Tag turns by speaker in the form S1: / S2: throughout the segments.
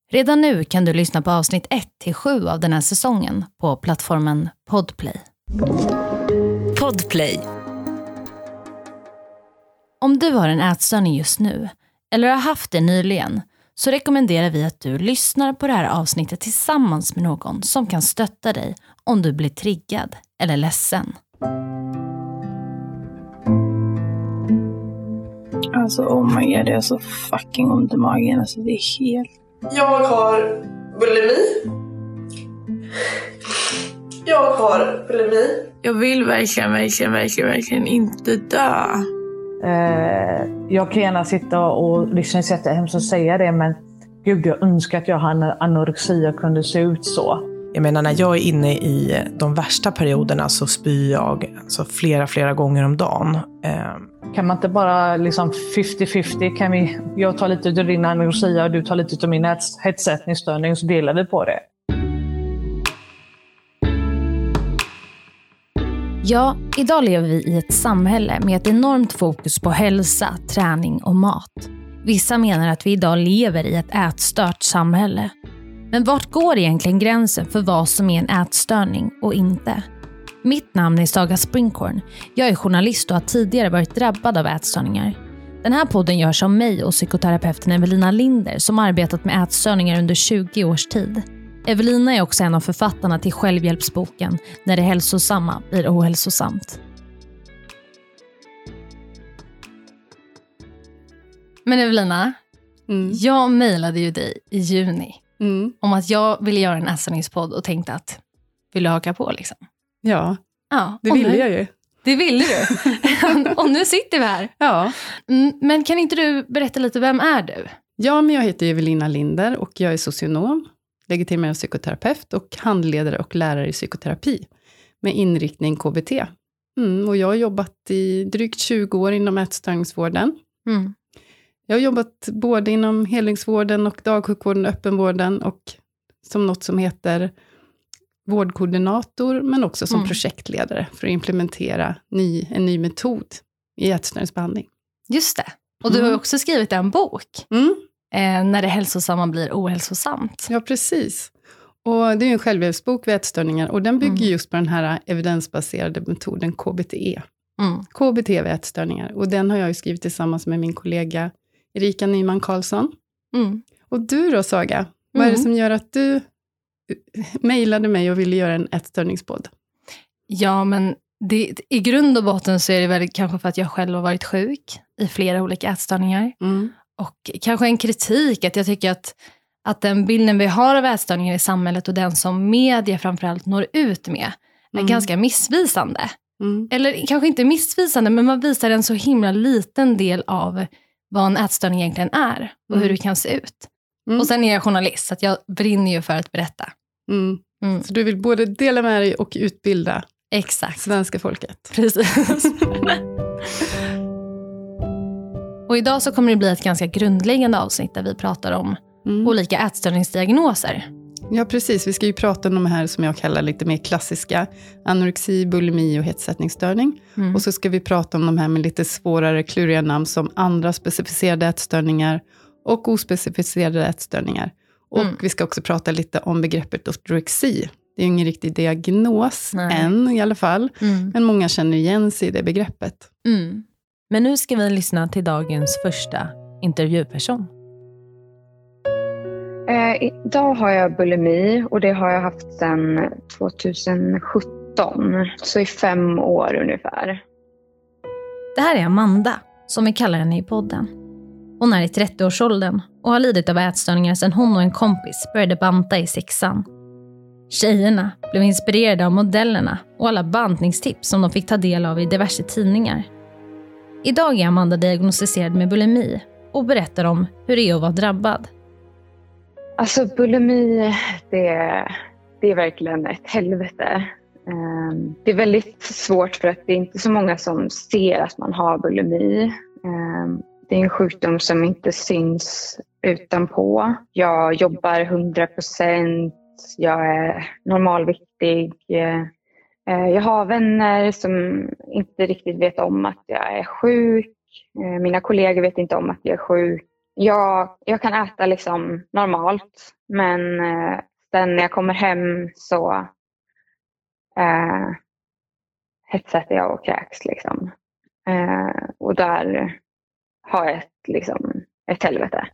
S1: Redan nu kan du lyssna på avsnitt 1-7 av den här säsongen på plattformen Podplay. Podplay. Om du har en ätstörning just nu, eller har haft det nyligen, så rekommenderar vi att du lyssnar på det här avsnittet tillsammans med någon som kan stötta dig om du blir triggad eller ledsen.
S2: Alltså oh my god, det är så fucking ont i magen. Alltså det är helt...
S3: Jag har bulimi.
S2: Jag vill verkligen inte dö.
S4: Jag kan gärna sitta och liksom sätta hem och säga det, men gud, jag önskar att jag hade anorexi och kunde se ut så.
S5: Jag menar, när jag är inne i de värsta perioderna så spyr jag alltså flera gånger om dagen.
S4: Kan man inte bara liksom 50-50, jag tar lite av din anorexia och du tar lite av min hetsätningsstörning, så delar vi på det.
S1: Ja, idag lever vi i ett samhälle med ett enormt fokus på hälsa, träning och mat. Vissa menar att vi idag lever i ett ätstört samhälle. Men vart går egentligen gränsen för vad som är en ätstörning och inte? Mitt namn är Saga Springhorn. Jag är journalist och har tidigare varit drabbad av ätstörningar. Den här podden görs av mig och psykoterapeuten Evelina Linder som arbetat med ätstörningar under 20 års tid. Evelina är också en av författarna till självhjälpsboken När det hälsosamma blir ohälsosamt. Men Evelina, jag mejlade ju dig i juni om att jag ville göra en ätstörningspodd och tänkte att vill du haka på liksom?
S6: Ja, det
S1: och
S6: ville
S1: nu,
S6: jag ju.
S1: Det ville du. Och nu sitter vi här.
S6: Ja.
S1: Men kan inte du berätta lite, vem är du?
S6: Ja, men jag heter Evelina Linder och jag är socionom, legitimerad psykoterapeut och handledare och lärare i psykoterapi med inriktning KBT. Och jag har jobbat i drygt 20 år inom ätstörningsvården. Jag har jobbat både inom helningsvården och dagsjukvården och öppenvården och som något som heter vårdkoordinator, men också som projektledare för att implementera en ny metod i ätstörningsbehandling.
S1: Just det. Och du har också skrivit en bok. När det hälsosamma blir ohälsosamt.
S6: Ja, precis. Och det är en självhjälpsbok vid ätstörningar och den bygger just på den här evidensbaserade metoden KBTE. KBT vid ätstörningar. Och den har jag ju skrivit tillsammans med min kollega Erika Nyman Karlsson. Och du då, Saga? Vad är det som gör att du mejlade mig och ville göra en ätstörningspodd?
S1: Ja, men i grund och botten så är det väl kanske för att jag själv har varit sjuk i flera olika ätstörningar. Och kanske en kritik att jag tycker att den bilden vi har av ätstörningar i samhället och den som media framförallt når ut med är ganska missvisande. Eller kanske inte missvisande, men man visar en så himla liten del av vad en ätstörning egentligen är och hur det kan se ut. Och sen är jag journalist så att jag brinner ju för att berätta.
S6: Så du vill både dela med dig och utbilda svenska folket.
S1: Precis. Och idag så kommer det bli ett ganska grundläggande avsnitt där vi pratar om olika ätstörningsdiagnoser.
S6: Ja, precis. Vi ska ju prata om de här som jag kallar lite mer klassiska. Anorexi, bulimi och hetsätningsstörning. Och så ska vi prata om de här med lite svårare, kluriga namn som andra specificerade ätstörningar och ospecificerade ätstörningar. Och vi ska också prata lite om begreppet ortorexi. Det är ju ingen riktig diagnos än i alla fall. Men många känner igen sig i det begreppet.
S1: Men nu ska vi lyssna till dagens första intervjuperson.
S7: Idag har jag bulimi och det har jag haft sedan 2017. Så i 5 år ungefär.
S1: Det här är Amanda, som vi kallar henne i podden. Hon är i 30-årsåldern och har lidit av ätstörningar sedan hon och en kompis började banta i 6:an. Tjejerna blev inspirerade av modellerna och alla bantningstips som de fick ta del av i diverse tidningar. Idag är Amanda diagnostiserad med bulimi och berättar om hur det är att vara drabbad.
S7: Alltså bulimi, det är verkligen ett helvete. Det är väldigt svårt för att det är inte så många som ser att man har bulimi. Det är en sjukdom som inte syns utanpå. Jag jobbar 100%, jag är normalviktig. Jag har vänner som inte riktigt vet om att jag är sjuk. Mina kollegor vet inte om att jag är sjuk. jag kan äta liksom normalt, men sen när jag kommer hem så hetsäter jag och kräks liksom. Och där har jag ett helvete.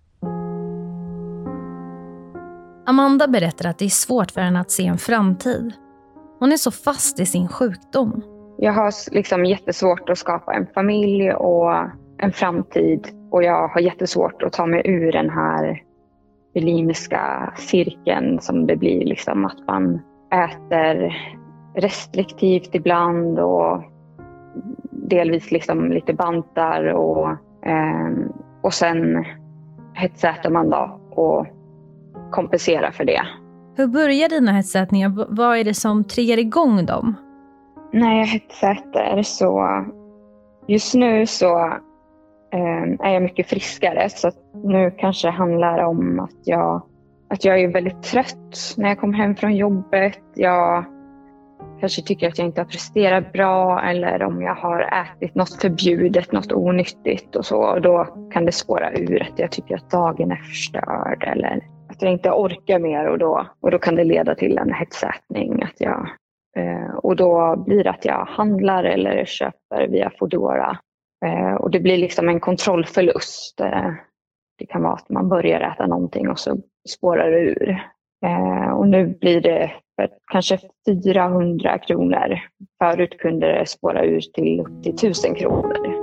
S1: Amanda berättar att det är svårt för henne att se en framtid. Hon är så fast i sin sjukdom.
S7: Jag har liksom jättesvårt att skapa en familj och en framtid. Och jag har jättesvårt att ta mig ur den här bulimiska cirkeln som det blir. Liksom att man äter restriktivt ibland och delvis liksom lite bantar. Och sen hetsäter man då och kompenserar för det.
S1: Hur börjar dina hetsätningar? Vad är det som triggar igång dem?
S7: När jag hetsäter så just nu så är jag mycket friskare, så att nu kanske det handlar om att jag är väldigt trött när jag kommer hem från jobbet. Jag kanske tycker att jag inte har presterat bra, eller om jag har ätit något förbjudet, något onyttigt och så. Och då kan det spåra ur att jag tycker att dagen är förstörd eller att jag inte orkar mer, och då kan det leda till en hetsätning. Och då blir det att jag handlar eller köper via Foodora. Och det blir liksom en kontrollförlust. Det kan vara att man börjar äta någonting och så spårar det ur. Och nu blir det kanske 400 kronor. Förut kunde det spåra ur till upp till 1000 kronor.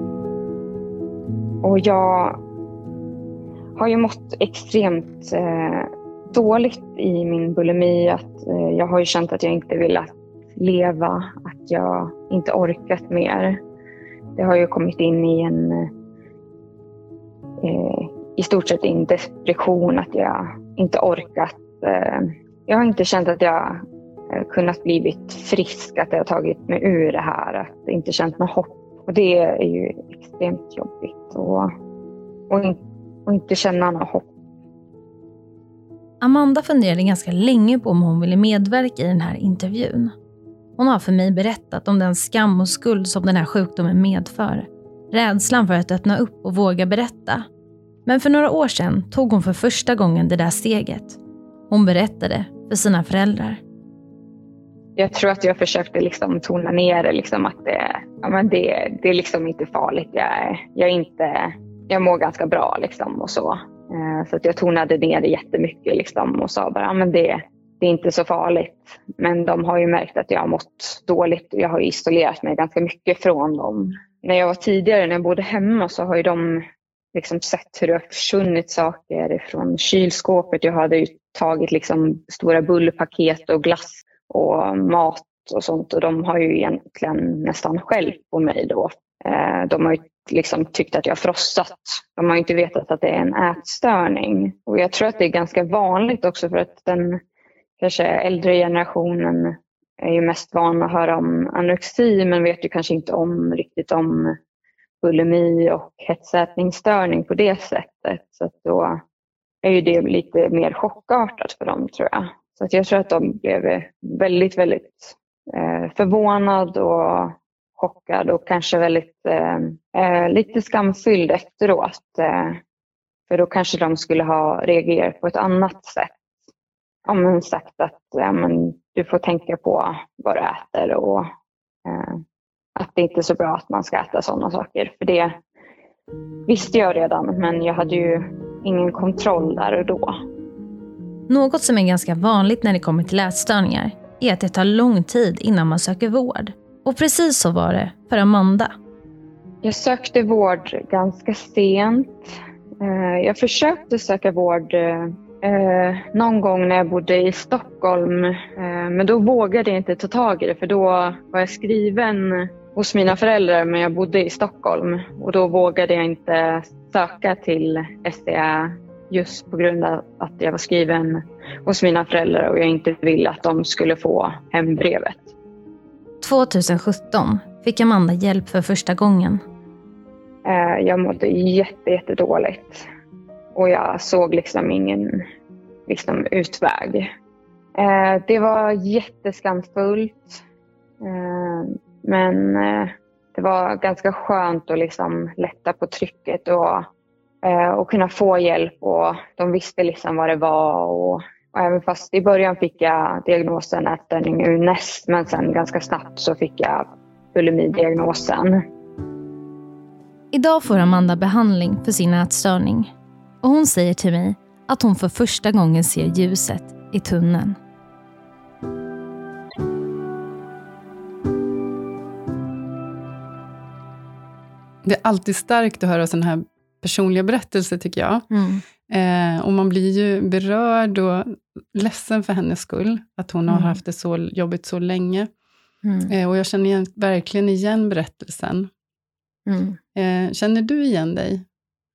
S7: Och jag har ju mått extremt dåligt i min bulimi. Jag har ju känt att jag inte velat leva, att jag inte orkat mer. Det har ju kommit in i i stort sett en depression, att jag inte orkat. Jag har inte känt att jag kunnat blivit frisk, att jag har tagit mig ur det här, att inte känt något hopp. Och det är ju extremt jobbigt och inte känna något hopp.
S1: Amanda funderade ganska länge på om hon ville medverka i den här intervjun. Hon har för mig berättat om den skam och skuld som den här sjukdomen medför. Rädslan för att öppna upp och våga berätta. Men för några år sedan tog hon för första gången det där steget. Hon berättade för sina föräldrar.
S7: Jag tror att jag försökte liksom tona ner det, liksom att det är liksom inte farligt. Jag mår ganska bra liksom och så. Så att jag tonade ner det jättemycket liksom och sa bara det är inte så farligt. Men de har ju märkt att jag har mått dåligt och jag har isolerat mig ganska mycket från dem. När jag var tidigare, när jag bodde hemma, så har ju de liksom sett hur det har försvunnit saker från kylskåpet. Jag hade ju tagit liksom stora bullpaket och glass och mat och sånt, och de har ju egentligen nästan skällt på mig då. De har ju liksom tyckt att jag har frossat. De har ju inte vetat att det är en ätstörning. Och jag tror att det är ganska vanligt också, för att den kanske äldre generationen är ju mest van att höra om anorexi, men vet ju kanske inte riktigt om bulimi och hetsätningsstörning på det sättet. Så att då är ju det lite mer chockartat för dem, tror jag. Så att jag tror att de blev väldigt, väldigt förvånad och chockad och kanske väldigt lite skamfylld efteråt. För då kanske de skulle ha reagerat på ett annat sätt. Om man sagt att du får tänka på vad du äter och att det inte är så bra att man ska äta sådana saker. För det visste jag redan, men jag hade ju ingen kontroll där och då.
S1: Något som är ganska vanligt när det kommer till ätstörningar är att det tar lång tid innan man söker vård. Och precis så var det för Amanda.
S7: Jag sökte vård ganska sent. Jag försökte söka vård någon gång när jag bodde i Stockholm. Men då vågade jag inte ta tag i det, för då var jag skriven hos mina föräldrar, men jag bodde i Stockholm. Och då vågade jag inte söka till SDA just på grund av att jag var skriven hos mina föräldrar och jag inte ville att de skulle få hembrevet.
S1: 2017 fick Amanda hjälp för första gången.
S7: Jag mådde jättedåligt och jag såg liksom ingen utväg. Det var jätteskamfullt, men det var ganska skönt att liksom lätta på trycket och och kunna få hjälp, och de visste liksom vad det var. Och även fast i början fick jag diagnosen ätstörning UNES, men sen ganska snabbt så fick jag bulimidiagnosen.
S1: Idag får Amanda behandling för sin ätstörning. Och hon säger till mig att hon för första gången ser ljuset i tunneln.
S6: Det är alltid starkt att höra sådana här personliga berättelser, tycker jag. Och man blir ju berörd och ledsen för hennes skull. Att hon har haft det så jobbigt så länge. Och jag känner verkligen igen berättelsen. Känner du igen dig?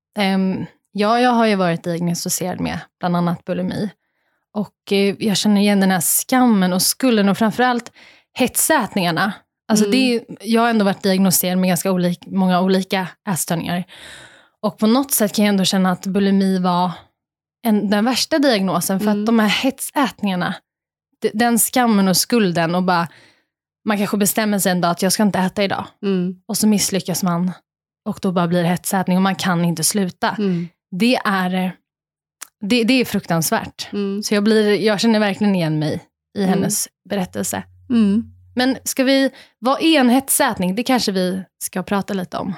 S1: Ja, jag har ju varit diagnostiserad med bland annat bulimi. Och jag känner igen den här skammen och skulden och framförallt hetsätningarna. Alltså jag har ändå varit diagnostiserad med ganska många olika ätstörningar. Och på något sätt kan jag ändå känna att bulimi var den värsta diagnosen. För att de här hetsätningarna, den skammen och skulden och bara, man kanske bestämmer sig en dag att jag ska inte äta idag. Och så misslyckas man. Och då bara blir det hetsätning och man kan inte sluta. Det är fruktansvärt. Så jag känner verkligen igen mig i hennes berättelse. Men vad är en hetsätning? Det kanske vi ska prata lite om.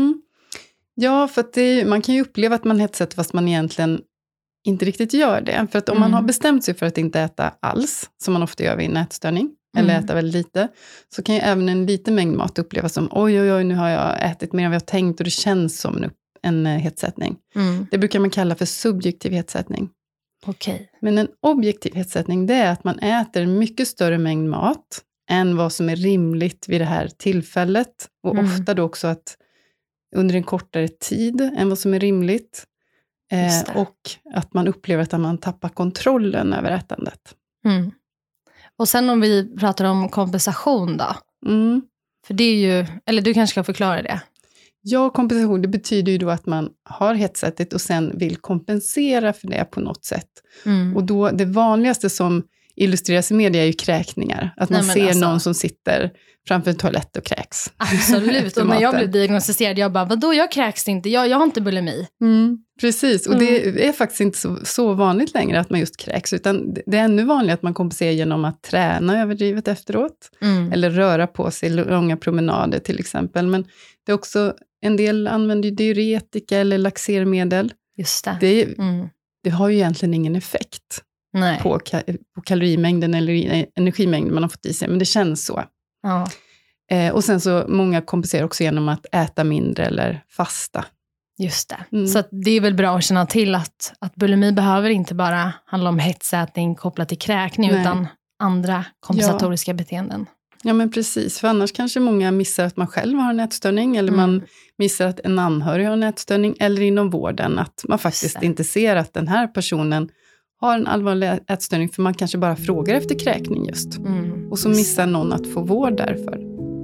S6: Ja, för att man kan ju uppleva att man hetsätter fast man egentligen inte riktigt gör det. För att om man har bestämt sig för att inte äta alls, som man ofta gör vid en ätstörning, eller äta väldigt lite, så kan ju även en liten mängd mat upplevas som oj, nu har jag ätit mer än vad jag tänkt och det känns som en hetsättning. Det brukar man kalla för subjektiv hetsättning.
S1: Okej.
S6: Men en objektiv hetsättning, det är att man äter en mycket större mängd mat än vad som är rimligt vid det här tillfället. Och ofta då också att under en kortare tid än vad som är rimligt. Och att man upplever att man tappar kontrollen över ätandet.
S1: Och sen om vi pratar om kompensation då. För det är ju, eller du kanske ska förklara det.
S6: Ja, kompensation, det betyder ju då att man har hetsättigt och sen vill kompensera för det på något sätt. Och då, det vanligaste som illustreras i media är ju kräkningar. Att man ser någon som sitter framför en toalett och kräks.
S1: Absolut, och när jag blev diagnostiserad, jag bara, vadå, jag kräks inte, jag har inte bulimi.
S6: Precis, och det är faktiskt inte så vanligt längre att man just kräks, utan det är ännu vanligare att man kompenserar genom att träna överdrivet efteråt. Eller röra på sig långa promenader till exempel. Men det är också, en del använder diuretika eller laxermedel.
S1: Just det.
S6: Det har ju egentligen ingen effekt.
S1: Nej.
S6: På kalorimängden eller energimängden man har fått i sig, men det känns så.
S1: Ja.
S6: Och sen så många kompenserar också genom att äta mindre eller fasta.
S1: Just det. Så att det är väl bra att känna till att bulimi behöver inte bara handla om hetsätning kopplat till kräkning, utan andra kompensatoriska beteenden.
S6: Ja, men precis. För annars kanske många missar att man själv har en ätstörning, eller man missar att en anhörig har en ätstörning, eller inom vården att man faktiskt inte ser att den här personen har en allvarlig ätstörning, för man kanske bara frågar efter kräkning just. Och så missar någon att få vård därför.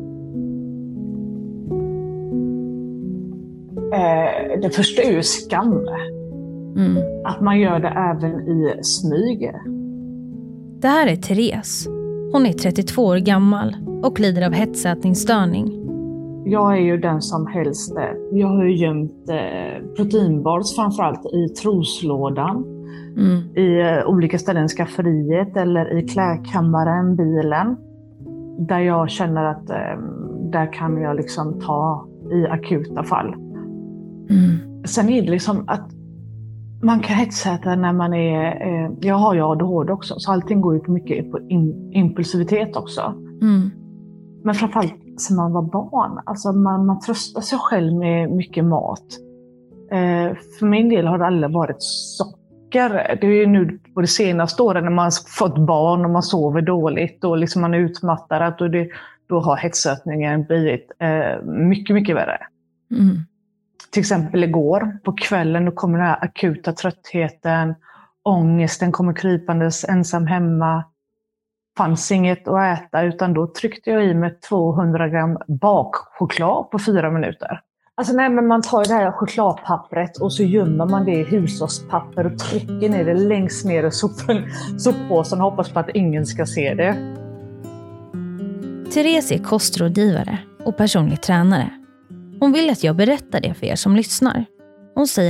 S4: Det första är ju skam. Att man gör det även i smyg.
S1: Det här är Therese. Hon är 32 år gammal och lider av hetsätningsstörning.
S4: Jag är ju den som helst. Jag har ju gömt proteinbars framförallt i troslådan. I olika ställen, skafferiet eller i klädkammaren, bilen. Där jag känner att där kan jag liksom ta i akuta fall. Sen är det liksom att man kan hetsäta när man är... jag har ju ADHD också, så allting går ju på mycket på impulsivitet också. Men framförallt som man var barn. Alltså man tröstar sig själv med mycket mat. För min del har det aldrig varit socker. Det är ju nu på de senaste åren när man har fått barn och man sover dåligt och liksom man är utmattad, och då har hetsätningen blivit mycket, mycket värre. Till exempel igår på kvällen, då kommer den här akuta tröttheten, ångesten kommer krypandes ensam hemma. Fanns inget att äta, utan då tryckte jag i mig 200 gram bakchoklad på 4 minuter. Alltså nej, men man tar det här chokladpappret och så gömmer man det i hushållspapper och trycker ner det längst ner i soppåsen och hoppas på att ingen ska se det.
S1: Therese är kostrådgivare och personlig tränare. Hon vill att jag berättar det för er som lyssnar. Hon säger att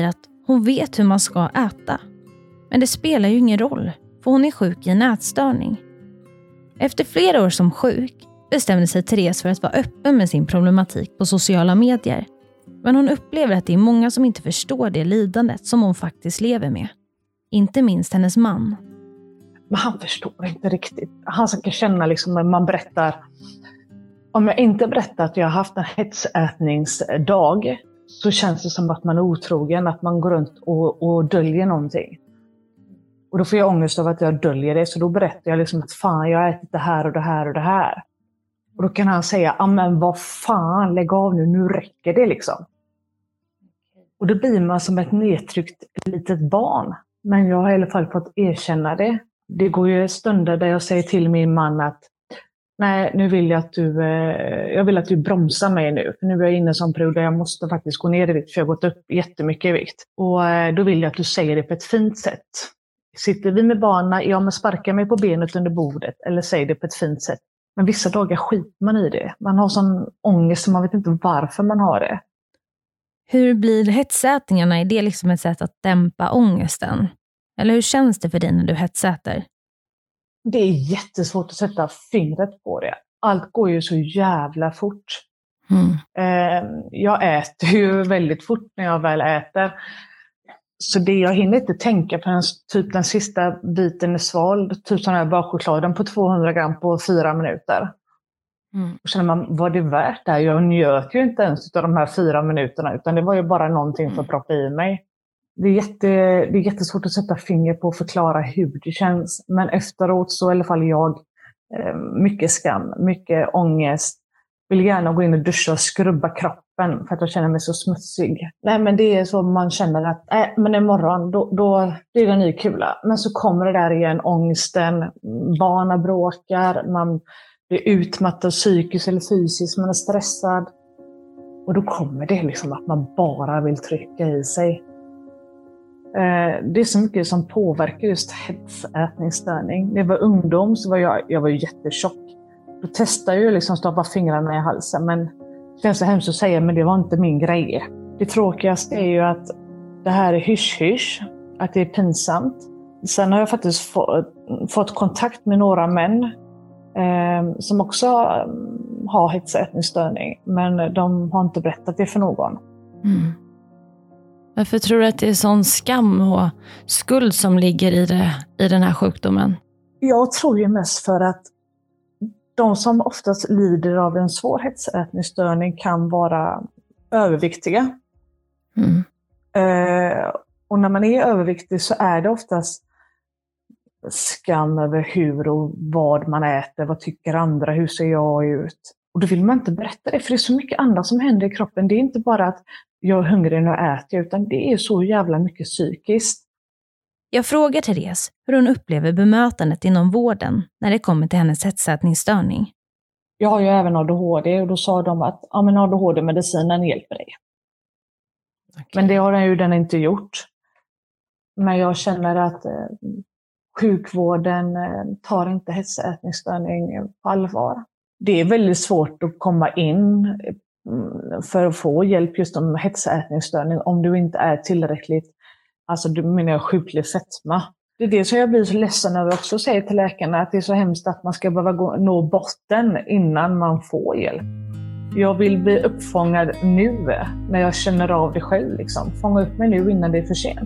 S1: Hon vet hur man ska äta. Men det spelar ju ingen roll, för hon är sjuk i en ätstörning. Efter flera år som sjuk bestämde sig Therese för att vara öppen med sin problematik på sociala medier. Men hon upplever att det är många som inte förstår det lidandet som hon faktiskt lever med. Inte minst hennes man.
S4: Men han förstår inte riktigt. Han ska känna liksom när man berättar. Om jag inte berättar att jag har haft en hetsätningsdag, så känns det som att man är otrogen. Att man går runt och döljer någonting. Och då får jag ångest av att jag döljer det. Så då berättar jag liksom att fan, jag har ätit det här och det här och det här. Och då kan han säga, men vad fan, lägg av nu räcker det liksom. Och då blir man som ett nedtryckt litet barn. Men jag har i alla fall fått erkänna det. Det går ju stunder där jag säger till min man att nej, nu vill jag vill att du bromsar mig nu. För nu är jag inne i en sån period där jag måste faktiskt gå ner i vikt, för jag har gått upp jättemycket i vikt. Och då vill jag att du säger det på ett fint sätt. Sitter vi med barnen, ja men sparka mig på benet under bordet, eller säg det på ett fint sätt. Men vissa dagar skiter man i det. Man har sån ångest och man vet inte varför man har det.
S1: Hur blir hetsätningarna? Är det liksom ett sätt att dämpa ångesten? Eller hur känns det för dig när du hetsäter?
S4: Det är jättesvårt att sätta fingret på det. Allt går ju så jävla fort. Jag äter ju väldigt fort när jag väl äter. Så det jag hinner inte tänka på typ den sista biten är svald. Typ sån här bakchokladen på 200 gram på 4 minuter. Och känner man, vad det är värt det här? Jag njöt ju inte ens av de här 4 minuterna. Utan det var ju bara någonting för att proppa i mig. Det är jättesvårt att sätta finger på och förklara hur det känns. Men efteråt så i alla fall jag, mycket skam, mycket ångest. Vill gärna gå in och duscha och skrubba kroppen för att jag känner mig så smutsig. Nej, men det är så man känner att men imorgon då blir det en ny kula. Men så kommer det där igen, ångesten, barnen bråkar, man blir utmattad psykiskt eller fysiskt, man är stressad. Och då kommer det liksom att man bara vill trycka i sig. Det är så mycket som påverkar just hetsätningsstörning. När jag var ungdom så var jag var ju jättetjock. Då testade jag liksom stoppa fingrarna i halsen, men det känns så hemskt att säga, men det var inte min grej. Det tråkigaste är ju att det här är hysch-hysch, att det är pinsamt. Sen har jag faktiskt fått kontakt med några män som också har hetsätningsstörning, men de har inte berättat det för någon.
S1: Varför tror du att det är sån skam och skuld som ligger i den här sjukdomen? Jag
S4: tror ju mest för att de som oftast lider av en svår hetsätningsstörning kan vara överviktiga. Och när man är överviktig så är det oftast skam över hur och vad man äter. Vad tycker andra? Hur ser jag ut? Och då vill man inte berätta det, för det är så mycket annat som händer i kroppen. Det är inte bara att jag är hungrig när jag äter, utan det är så jävla mycket psykiskt.
S1: Jag frågar Therese hur hon upplever bemötandet inom vården när det kommer till hennes hetsätningsstörning.
S4: Jag har ju även ADHD och då sa de att men ADHD-medicinen hjälper dig. Okay. Men det har den inte gjort. Men jag känner att sjukvården tar inte hetsätningsstörning på allvar. Det är väldigt svårt att komma in för att få hjälp just om hetsätningsstörning om du inte är tillräckligt, alltså du menar sjuklig fetma. Det är det som jag blir så ledsen över också, säger till läkarna, att det är så hemskt att man ska behöva nå botten innan man får hjälp. Jag vill bli uppfångad nu när jag känner av det själv. Liksom. Fånga upp mig nu innan det är för sent.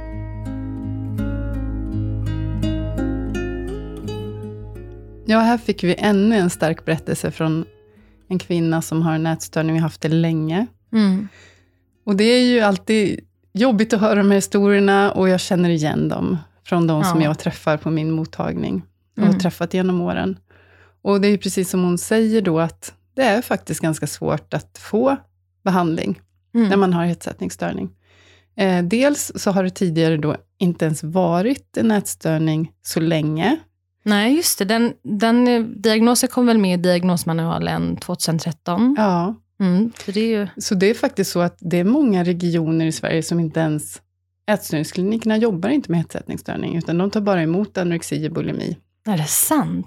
S6: Ja, här fick vi ännu en stark berättelse från en kvinna som har en ätstörning och haft det länge. Och det är ju alltid jobbigt att höra de här historierna, och jag känner igen dem från de som jag träffar på min mottagning och har träffat genom åren. Och det är ju precis som hon säger då, att det är faktiskt ganska svårt att få behandling när man har hetsätningsstörning. Dels så har det tidigare då inte ens varit en ätstörning så länge.
S1: Nej, just det. Den diagnosen kom väl med i diagnosmanualen 2013.
S6: Ja.
S1: Så det är
S6: faktiskt så att det är många regioner i Sverige som inte ens, ätstörningsklinikerna jobbar inte med hetsätningsstörning, utan de tar bara emot anorexi och bulimi.
S1: Är det sant?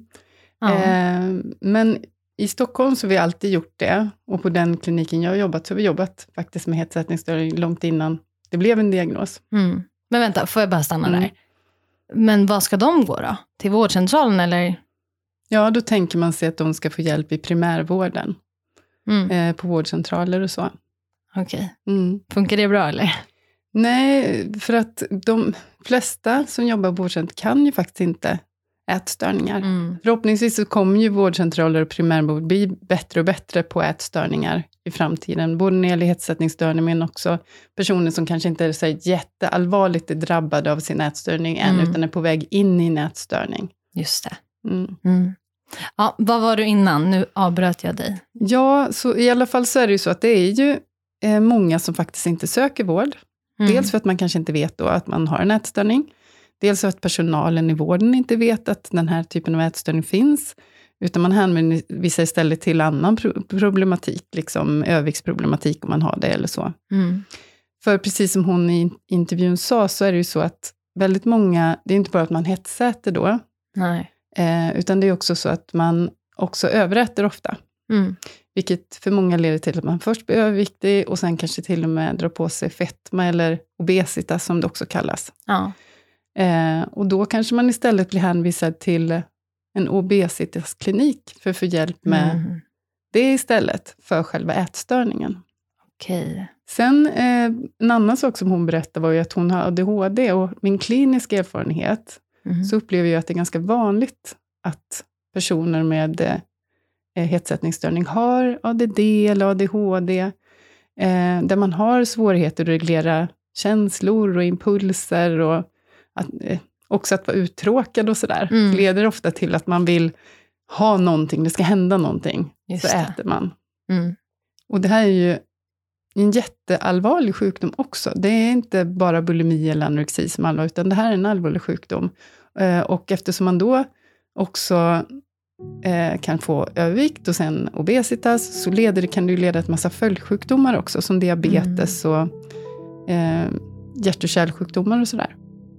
S6: Men i Stockholm så har vi alltid gjort det, och på den kliniken jag har jobbat så har vi jobbat faktiskt med hetsätningsstörning långt innan det blev en diagnos.
S1: Mm. Men vänta, får jag bara stanna där? Men vad ska de gå då? Till vårdcentralen eller?
S6: Ja, då tänker man sig att de ska få hjälp i primärvården. På vårdcentraler och så.
S1: Okej. Funkar det bra eller?
S6: Nej, för att de flesta som jobbar på vårdcentral kan ju faktiskt inte ätstörningar. Förhoppningsvis så kommer ju vårdcentraler och primärvård bli bättre och bättre på ätstörningar i framtiden. Både när det gäller hetsätningsstörning men också personer som kanske inte är så jätteallvarligt drabbade av sin ätstörning än utan är på väg in i en ätstörning.
S1: Just det. Ja, vad var du innan? Nu avbröt jag dig.
S6: Ja, så i alla fall så är det ju så att det är ju många som faktiskt inte söker vård. Dels för att man kanske inte vet då att man har en ätstörning. Dels för att personalen i vården inte vet att den här typen av ätstörning finns. Utan man hänvisar istället till annan problematik, liksom överviktsproblematik om man har det eller så. För precis som hon i intervjun sa så är det ju så att väldigt många, det är inte bara att man hetsäter då.
S1: Nej.
S6: Utan det är också så att man också överäter ofta. Vilket för många leder till att man först blir överviktig och sen kanske till och med drar på sig fetma eller obesitas som det också kallas.
S1: Ja.
S6: Och då kanske man istället blir hänvisad till en obesitasklinik för att få hjälp med det istället för själva ätstörningen.
S1: Okej.
S6: Sen en annan sak som hon berättade var ju att hon har ADHD och min kliniska erfarenhet så upplever jag att det är ganska vanligt att personer med hetsätningsstörning har ADD eller ADHD där man har svårigheter att reglera känslor och impulser och också att vara uttråkad och sådär. Det leder ofta till att man vill ha någonting, det ska hända någonting.
S1: Just
S6: så
S1: det.
S6: äter man. Och det här är ju en jätteallvarlig sjukdom också. Det är inte bara bulimi eller anorexi som allvar, utan det här är en allvarlig sjukdom. Och eftersom man då också kan få övervikt och sen obesitas så kan det ju leda till massa följdsjukdomar också som diabetes och hjärt- och kärlsjukdomar och sådär.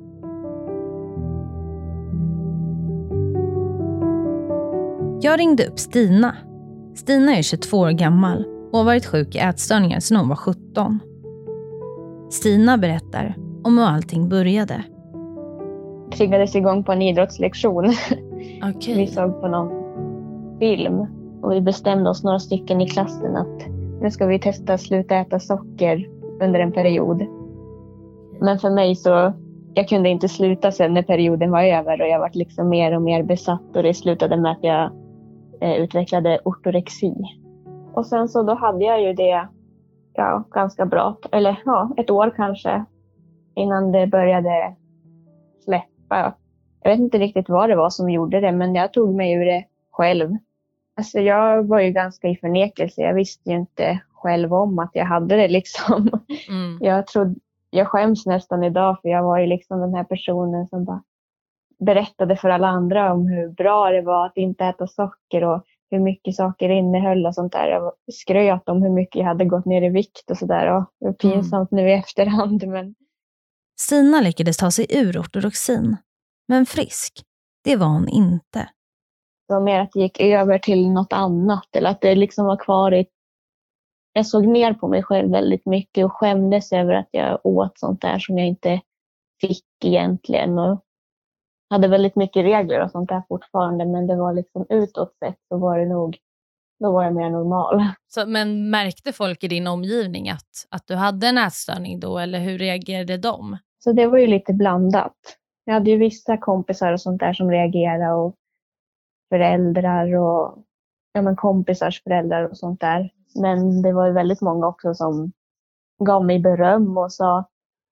S1: Jag ringde upp Stina. Stina är 22 år gammal och har varit sjuk i ätstörningar sedan hon var 17. Stina berättar om hur allting började.
S8: Triggades igång på en idrottslektion.
S1: Okay.
S8: Vi såg på någon film och vi bestämde oss några stycken i klassen att nu ska vi testa att sluta äta socker under en period. Men för mig så, jag kunde inte sluta sen när perioden var över och jag var liksom mer och mer besatt och det slutade med att jag utvecklade ortorexi. Och sen så då hade jag ju det ganska bra, eller ett år kanske innan det började släppa. Jag vet inte riktigt vad det var som gjorde det, men jag tog mig ur det själv. Alltså jag var ju ganska i förnekelse. Jag visste ju inte själv om att jag hade det liksom. Jag skäms nästan idag för jag var ju liksom den här personen som bara berättade för alla andra om hur bra det var att inte äta socker och hur mycket saker innehöll och sånt där. Jag skröt om hur mycket jag hade gått ner i vikt och sådär. Och det var pinsamt nu i efterhand. Men...
S1: Stina lyckades ta sig ur ortodoxin. Men frisk, det var hon inte.
S8: Det var mer att det gick över till något annat. Eller att det liksom var kvar i... Jag såg ner på mig själv väldigt mycket och skämdes över att jag åt sånt där som jag inte fick egentligen. Och hade väldigt mycket regler och sånt där fortfarande. Men det var liksom utåt sett så var det nog... Då var jag mer normal.
S1: Men märkte folk i din omgivning att du hade en ätstörning då? Eller hur reagerade de?
S8: Så det var ju lite blandat. Jag hade ju vissa kompisar och sånt där som reagerade. Och föräldrar och kompisars föräldrar och sånt där. Men det var ju väldigt många också som gav mig beröm och sa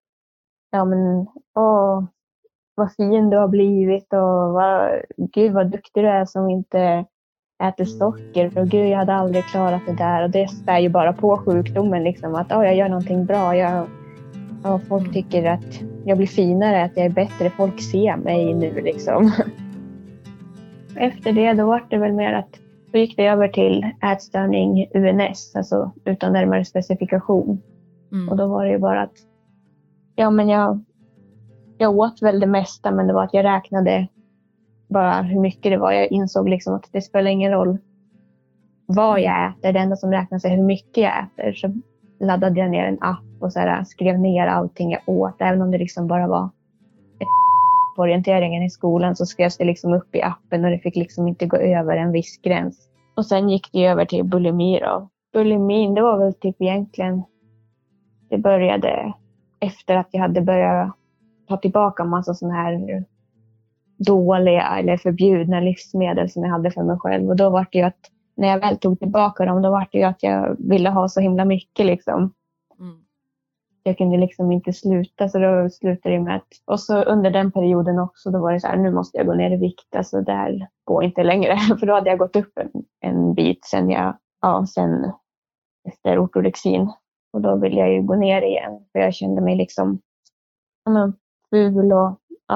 S8: vad fin du har blivit och gud vad duktig du är som inte äter socker. För gud, jag hade aldrig klarat det där. Och det spär ju bara på sjukdomen liksom. Att jag gör någonting bra. Folk tycker att jag blir finare, att jag är bättre. Folk ser mig nu liksom. Efter det då var det väl mer att då gick det över till ätstörning UNS. Alltså utan närmare specifikation. Och då var det ju bara att jag åt väl det mesta, men det var att jag räknade bara hur mycket det var. Jag insåg liksom att det spelar ingen roll vad jag äter. Det enda som räknas är hur mycket jag äter. Så laddade jag ner en app och så här, skrev ner allting jag åt. Även om det liksom bara var på orienteringen i skolan, så skrevs det liksom upp i appen och det fick liksom inte gå över en viss gräns. Och sen gick det över till bulimi då. Bulimin, det var väl typ egentligen, det började efter att jag hade börjat ta tillbaka en massa sådana här dåliga eller förbjudna livsmedel som jag hade för mig själv. Och då var det ju att när jag väl tog tillbaka dem, då var det ju att jag ville ha så himla mycket liksom. Jag kunde liksom inte sluta, så då slutade det med att... Och så under den perioden också, då var det så här, nu måste jag gå ner i vikt. Alltså där går inte längre. För då hade jag gått upp en bit sen efter ortodexin. Och då ville jag ju gå ner igen. För jag kände mig liksom ful och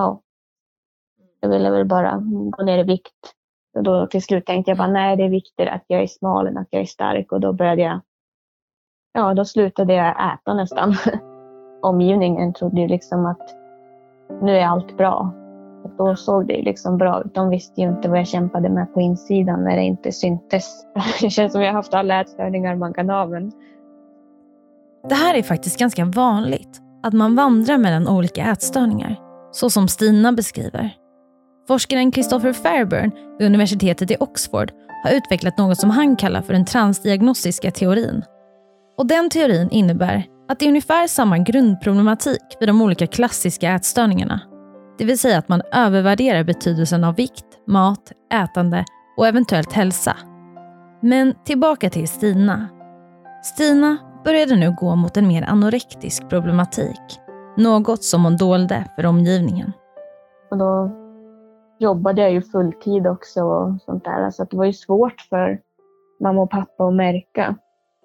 S8: jag ville väl bara gå ner i vikt. Och då till slut tänkte jag bara, nej, det är viktigare att jag är smal än att jag är stark. Och då började jag, då slutade jag äta nästan. Omgivningen trodde ju liksom att nu är allt bra. Och då såg det ju liksom bra ut. De visste ju inte vad jag kämpade med på insidan när det inte syntes. Det känns som jag har haft alla ätstörningar man kan ha. Men...
S1: Det här är faktiskt ganska vanligt. Att man vandrar mellan olika ätstörningar. Så som Stina beskriver. Forskaren Christopher Fairburn vid universitetet i Oxford har utvecklat något som han kallar för den transdiagnostiska teorin. Och den teorin innebär att det är ungefär samma grundproblematik vid de olika klassiska ätstörningarna. Det vill säga att man övervärderar betydelsen av vikt, mat, ätande och eventuellt hälsa. Men tillbaka till Stina. Stina började nu gå mot en mer anorektisk problematik. Något som hon dolde för omgivningen.
S8: Och då jobbade jag ju fulltid också och sånt där. Så det var ju svårt för mamma och pappa att märka.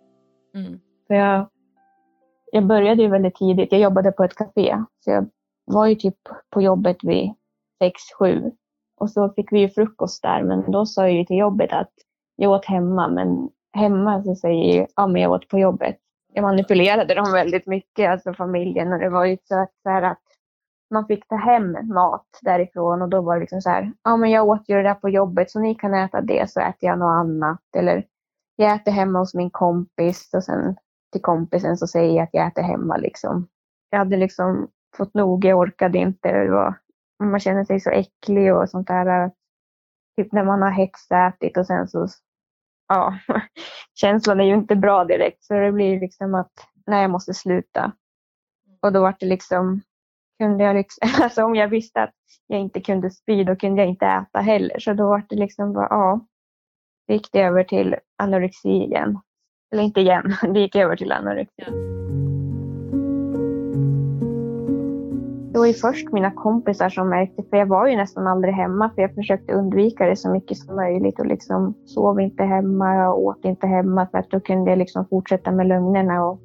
S8: För jag började ju väldigt tidigt. Jag jobbade på ett café. Så jag var ju typ på jobbet vid 6-7. Och så fick vi ju frukost där. Men då sa jag ju till jobbet att jag åt hemma. Men hemma så säger jag, men jag åt på jobbet. Jag manipulerade dem väldigt mycket, alltså familjen. Och det var ju så här att man fick ta hem mat därifrån. Och då var det liksom så här, men jag åt ju det där på jobbet. Så ni kan äta det, så äter jag något annat. Eller jag äter hemma hos min kompis. Och sen till kompisen så säger jag att jag äter hemma liksom. Jag hade liksom fått nog, jag orkade inte. Man känner sig så äcklig och sånt där. Typ när man har hetsätit och sen så... känslan är ju inte bra direkt. Så det blir liksom att, nej, jag måste sluta. Och då var det liksom... Kunde jag liksom, alltså om jag visste att jag inte kunde spy, då kunde jag inte äta heller. Så då var det liksom bara, det gick det över till anorexi igen. Eller inte igen, det gick över till anorexi. Det var ju först mina kompisar som märkte, för jag var ju nästan aldrig hemma. För jag försökte undvika det så mycket som möjligt och liksom sov inte hemma, jag åt inte hemma. För att då kunde jag liksom fortsätta med lögnerna och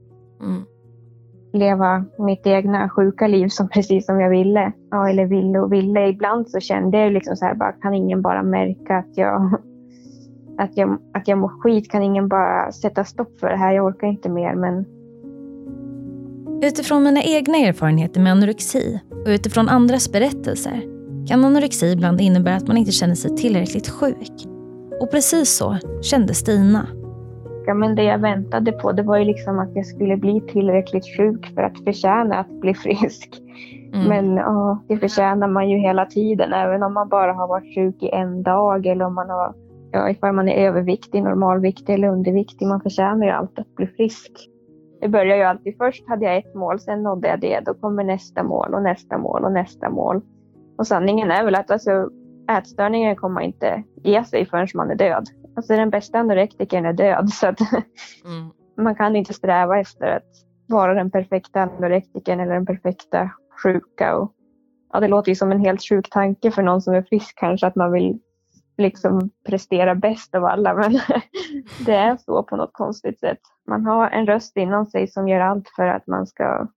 S8: leva mitt egna sjuka liv som precis som jag ville. Ja, eller ville. Ibland så kände jag liksom så här, bara, kan ingen bara märka att jag mår skit? Kan ingen bara sätta stopp för det här? Jag orkar inte mer, men...
S1: Utifrån mina egna erfarenheter med anorexi och utifrån andras berättelser kan anorexi ibland innebära att man inte känner sig tillräckligt sjuk. Och precis så kände Stina.
S8: Ja, men det jag väntade på, det var ju liksom att jag skulle bli tillräckligt sjuk för att förtjäna att bli frisk. Men det förtjänar man ju hela tiden, även om man bara har varit sjuk i en dag eller om man har, ifall man är överviktig, normalviktig eller underviktig, man förtjänar ju alltid att bli frisk. Det börjar ju alltid, först hade jag ett mål, sen nådde jag det, då kommer nästa mål och nästa mål och nästa mål. Och sanningen är väl att alltså, ätstörningen kommer inte ge sig förrän man är död. Alltså den bästa anorektikern är död, så att man kan inte sträva efter att vara den perfekta anorektikern eller den perfekta sjuka. Och, det låter ju som en helt sjuk tanke för någon som är frisk kanske, att man vill liksom prestera bäst av alla, men det är så på något konstigt sätt. Man har en röst inom sig som gör allt för att man ska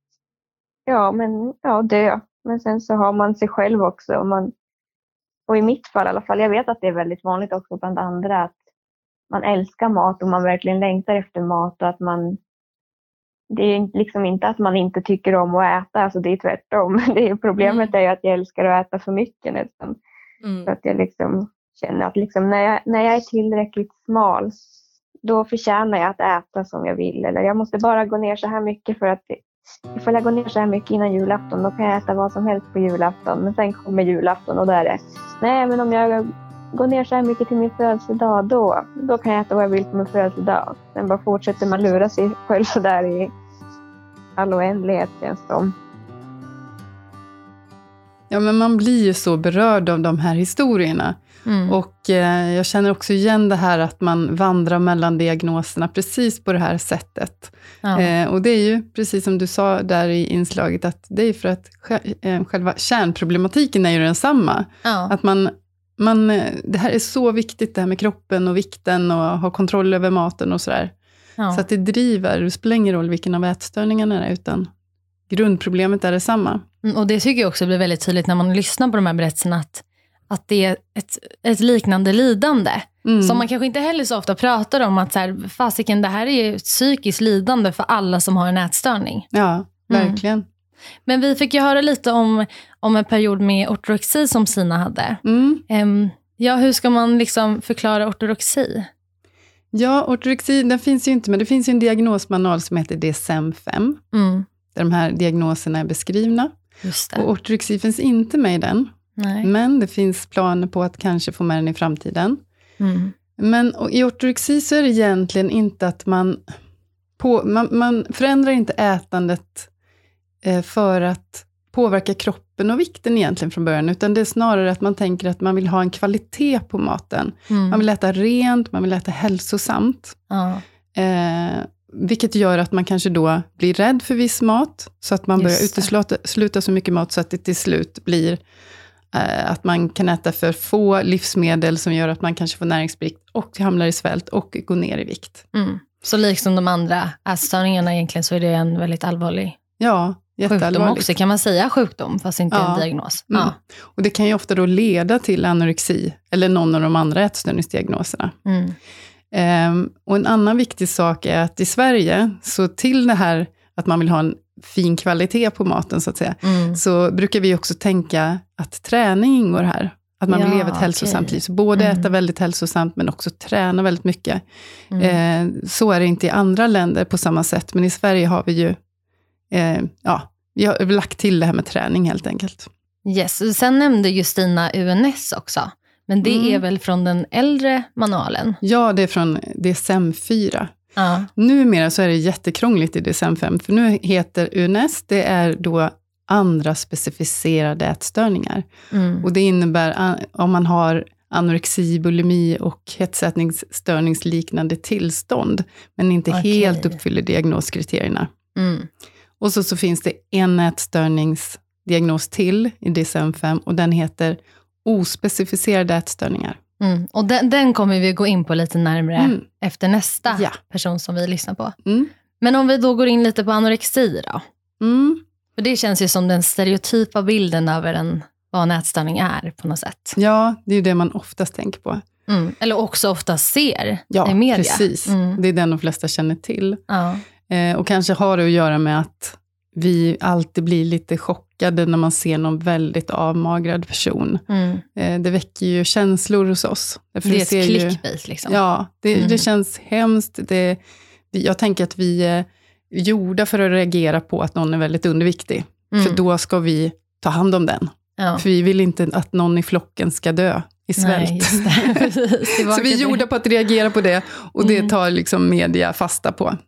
S8: dö. Men sen så har man sig själv också. Och i mitt fall i alla fall, jag vet att det är väldigt vanligt också bland andra att man älskar mat och man verkligen längtar efter mat och att det är liksom inte att man inte tycker om att äta, alltså det är tvärtom. Problemet är ju att jag älskar att äta för mycket nästan. Så att jag liksom känner att liksom när jag är tillräckligt smal, då förtjänar jag att äta som jag vill. Eller jag måste bara gå ner så här mycket för att ifall jag går ner så här mycket innan julafton, då kan jag äta vad som helst på julafton. Men sen kommer julafton och då är det, nej men om jag går ner så här mycket till min födelsedag, då kan jag äta vad jag vill på min födelsedag. Sen bara fortsätter man lura sig själv så där i all oändlighet, känns det som.
S6: Ja, men man blir ju så berörd av de här historierna. Och jag känner också igen det här att man vandrar mellan diagnoserna precis på det här sättet. Ja. Och det är ju precis som du sa där i inslaget, att det är för att själva kärnproblematiken är ju densamma. Ja. Att det här är så viktigt, det här med kroppen och vikten och ha kontroll över maten och sådär. Ja. Så att det spelar ingen roll vilken av ätstörningarna det är, utan grundproblemet är detsamma.
S1: Och det tycker jag också blir väldigt tydligt när man lyssnar på de här berättelserna, att det är ett liknande lidande. Som man kanske inte heller så ofta pratar om, att så här, fasiken, det här är psykiskt lidande för alla som har en ätstörning.
S6: Ja, verkligen.
S1: Men vi fick ju höra lite om en period med ortorexi som Sina hade. Ja, hur ska man liksom förklara ortorexi?
S6: Ja, ortorexi, den finns ju inte, men det finns ju en diagnosmanual som heter DSM-5. Där de här diagnoserna är beskrivna.
S1: Just det.
S6: Och ortorexi finns inte med i den. Nej. Men det finns planer på att kanske få med den i framtiden. Men i ortorexi så är det egentligen inte att man förändrar inte ätandet för att påverka kroppen och vikten egentligen från början, utan det är snarare att man tänker att man vill ha en kvalitet på maten. Man vill äta rent, man vill äta hälsosamt. Vilket gör att man kanske då blir rädd för viss mat, så att man börjar utesluta så mycket mat så att det till slut blir att man kan äta för få livsmedel som gör att man kanske får näringsbrist och hamnar i svält och går ner i vikt.
S1: Så liksom de andra ätstörningarna egentligen, så är det en väldigt allvarlig sjukdom också, kan man säga, sjukdom fast inte en diagnos.
S6: Och det kan ju ofta då leda till anorexi eller någon av de andra ätstörningsdiagnoserna. Och en annan viktig sak är att i Sverige, så till det här att man vill ha en fin kvalitet på maten så att säga, så brukar vi också tänka att träning ingår här. Att man vill leva ett hälsosamt liv. Så både äta väldigt hälsosamt men också träna väldigt mycket. Så är det inte i andra länder på samma sätt. Men i Sverige har vi ju vi har lagt till det här med träning helt enkelt.
S1: Yes, sen nämnde Justina UNS också. Men det är väl från den äldre manualen? Ja,
S6: det är från DSM-4. Numera så är det jättekrångligt i DSM-5. För nu heter UNS, det är då andra specificerade ätstörningar. Och det innebär om man har anorexi, bulimi och hetsätningsstörningsliknande tillstånd. Men inte helt uppfyller diagnoskriterierna. Och så finns det en ätstörningsdiagnos till i DSM-5 och den heter ospecificerade ätstörningar.
S1: Och den kommer vi gå in på lite närmare efter nästa person som vi lyssnar på. Men om vi då går in lite på anorexi då. För det känns ju som den stereotypa bilden över vad en ätstörning är på något sätt.
S6: Ja, det är ju det man oftast tänker på.
S1: Eller också oftast ser i media.
S6: Precis. Det är den de flesta känner till. Och kanske har det att göra med att vi alltid blir lite chockade när man ser någon väldigt avmagrad person. Det väcker ju känslor hos oss.
S1: Det är ett clickbait liksom.
S6: Ja, det känns hemskt. Jag tänker att vi är gjorda för att reagera på att någon är väldigt underviktig. För då ska vi ta hand om den. För vi vill inte att någon i flocken ska dö i svält. Nej, just det. Så vi är gjorda på att reagera på det. Och det tar liksom media fasta på.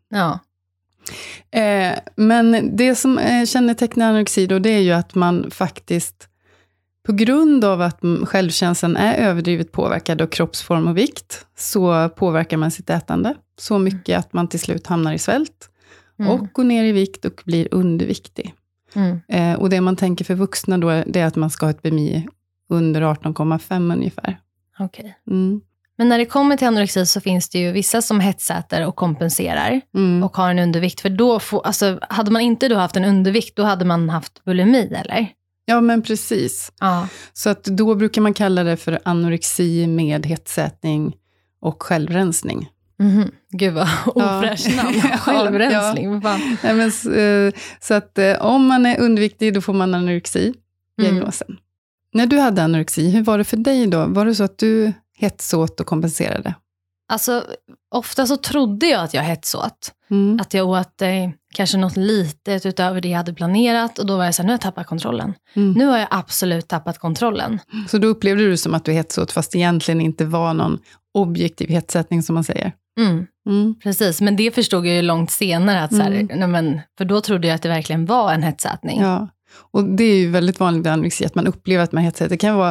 S6: Men det som kännetecknar anorexi då, det är ju att man faktiskt på grund av att självkänslan är överdrivet påverkad av kroppsform och vikt, så påverkar man sitt ätande så mycket att man till slut hamnar i svält och går ner i vikt och blir underviktig. Och det man tänker för vuxna då, det är att man ska ha ett BMI under 18,5 ungefär.
S1: Okej. Men när det kommer till anorexi så finns det ju vissa som hetsäter och kompenserar och har en undervikt. För då hade man inte då haft en undervikt, då hade man haft bulimi, eller?
S6: Ja, men precis. Så att då brukar man kalla det för anorexi med hetsätning och självrensning.
S1: Gud vad ofräscht namn. Självrensning.
S6: Nej, men, så att om man är underviktig, då får man anorexi-diagnosen. När du hade anorexi, hur var det för dig då? Var det så att du hetsåt och kompenserade?
S1: Alltså, ofta så trodde jag att jag hetsåt. Att jag åt kanske något litet utöver det jag hade planerat. Och då var jag så här, nu har jag tappat kontrollen. Nu har jag absolut tappat kontrollen.
S6: Så då upplevde du som att du hetsåt fast det egentligen inte var någon objektiv hetsättning som man säger?
S1: Precis, men det förstod jag ju långt senare. Att så här, för då trodde jag att det verkligen var en hetsätning.
S6: Ja, och det är ju väldigt vanligt i anorexi att man upplever att man hetsäter. Det kan vara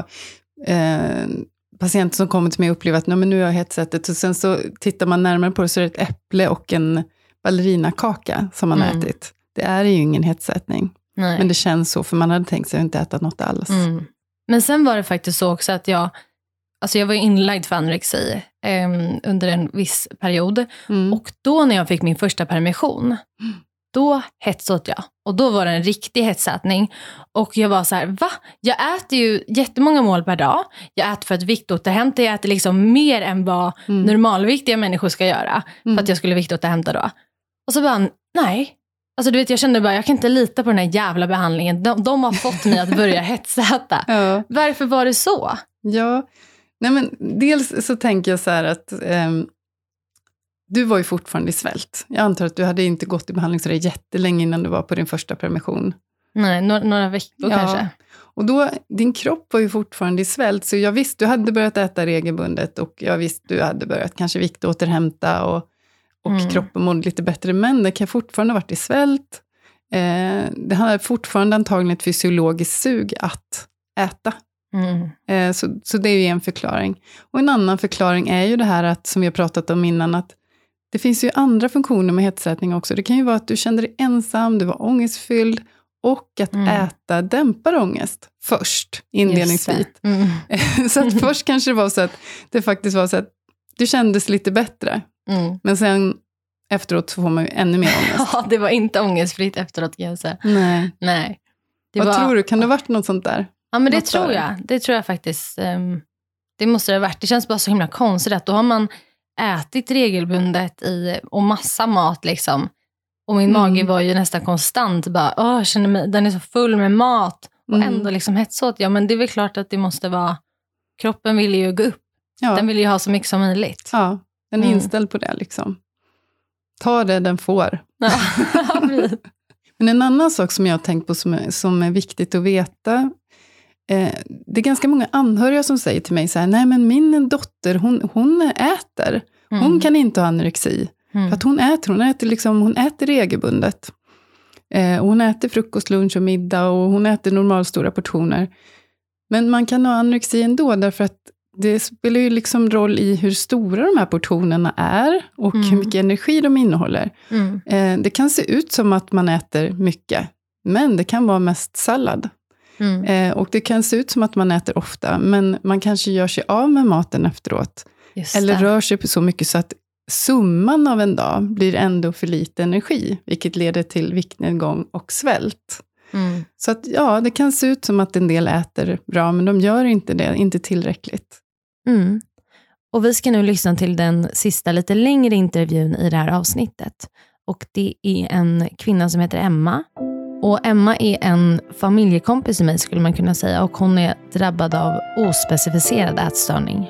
S6: patienter som kommer till mig och upplever att nu har jag hetsätet. Och sen så tittar man närmare på det så är det ett äpple och en ballerinakaka som man har ätit. Det är ju ingen hetsätning. Nej. Men det känns så, för man hade tänkt sig att inte äta något alls.
S1: Men sen var det faktiskt så också att jag var inlagd för anorexi under en viss period. Och då när jag fick min första permission, då hetsåt jag. Och då var det en riktig hetsätning. Och jag var så här, va? Jag äter ju jättemånga mål per dag. Jag äter för att viktåterhämta. Jag äter liksom mer än vad normalviktiga människor ska göra. För att jag skulle viktåterhämta då. Och så bara, nej. Alltså du vet, jag kände bara, jag kan inte lita på den här jävla behandlingen. De har fått mig att börja hetsäta. Ja. Varför var det så?
S6: Ja, nej men dels så tänker jag så här att du var ju fortfarande i svält. Jag antar att du hade inte gått i behandling så det jättelänge innan du var på din första permission.
S1: Nej, några veckor kanske.
S6: Och då, din kropp var ju fortfarande i svält. Så jag visste, du hade börjat äta regelbundet. Och jag visste, du hade börjat kanske viktåterhämta. Och kroppen mådde lite bättre. Men det kan fortfarande ha varit i svält. Det hade fortfarande antagligen ett fysiologiskt sug att äta. Så det är ju en förklaring. Och en annan förklaring är ju det här att, som vi har pratat om innan, att det finns ju andra funktioner med hetsätning också. Det kan ju vara att du kände dig ensam, du var ångestfylld. Och att äta dämpar ångest först, inledningsvis. Så att först kanske det var så att det faktiskt var så att du kändes lite bättre. Men sen efteråt så får man ju ännu mer ångest.
S1: Ja, det var inte ångestfritt efteråt kan jag säga. Nej.
S6: Vad tror du? Kan det ha varit något sånt där?
S1: Ja, men det tror jag. Det tror jag faktiskt. Det måste det ha varit. Det känns bara så himla konstigt att då har man ätit regelbundet och massa mat liksom. Och min mage var ju nästan konstant. Bara, jag känner mig, den är så full med mat. Och ändå liksom hetsåt. Ja, men det är väl klart att det måste vara. Kroppen vill ju gå upp. Ja. Den vill ju ha så mycket som möjligt.
S6: Ja, den är inställd på det liksom. Ta det den får.
S1: Ja.
S6: Men en annan sak som jag har tänkt på som är viktigt att veta. Det är ganska många anhöriga som säger till mig så här, nej men min dotter hon äter. Hon kan inte ha anorexi. För att hon äter regelbundet. Och hon äter frukost, lunch och middag och hon äter normalstora portioner. Men man kan ha anorexi ändå därför att det spelar ju liksom roll i hur stora de här portionerna är och hur mycket energi de innehåller. Det kan se ut som att man äter mycket, men det kan vara mest sallad. Och det kan se ut som att man äter ofta, men man kanske gör sig av med maten efteråt. Eller rör sig på så mycket så att summan av en dag blir ändå för lite energi, vilket leder till viktnedgång och svält. Så att det kan se ut som att en del äter bra, men de gör inte det, inte tillräckligt.
S1: Och vi ska nu lyssna till den sista lite längre intervjun i det här avsnittet. Och det är en kvinna som heter Emma. Och Emma är en familjekompis i mig skulle man kunna säga. Och hon är drabbad av ospecificerad ätstörning.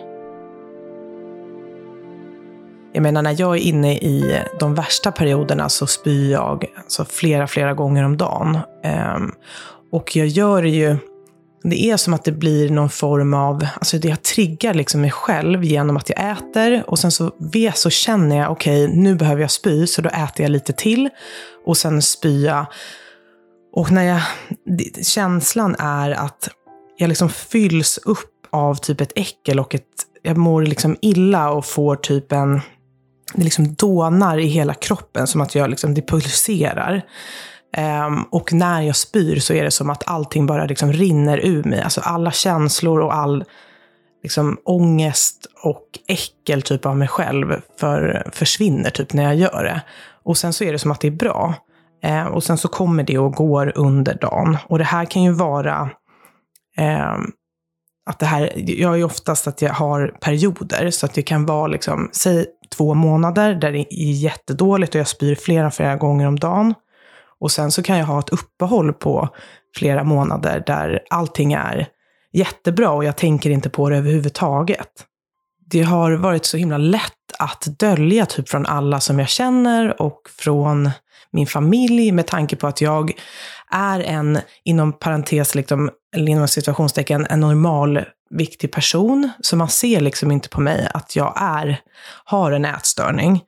S5: Jag menar, när jag är inne i de värsta perioderna så spyr jag alltså flera gånger om dagen. Och jag gör det ju, det är som att det blir någon form av, alltså det jag triggar liksom mig själv genom att jag äter. Och sen så känner jag, okej, nu behöver jag spy, så då äter jag lite till. Och sen spyr. Och känslan är att jag liksom fylls upp av typ ett äckel och jag mår liksom illa och får typ det liksom dånar i hela kroppen som att det pulserar. Och när jag spyr så är det som att allting bara liksom rinner ur mig. Alltså alla känslor och all liksom ångest och äckel typ av mig själv försvinner typ när jag gör det. Och sen så är det som att det är bra. Och sen så kommer det och går under dagen. Och det här kan ju vara att det här, jag är ju oftast att jag har perioder, så att det kan vara liksom, säg 2 månader där det är jättedåligt och jag spyr flera gånger om dagen. Och sen så kan jag ha ett uppehåll på flera månader där allting är jättebra och jag tänker inte på det överhuvudtaget. det har varit så himla lätt att dölja typ från alla som jag känner och från min familj, med tanke på att jag är en, inom parentes, liksom, eller inom situationstecken, en normal viktig person. Så man ser liksom inte på mig att jag har en ätstörning.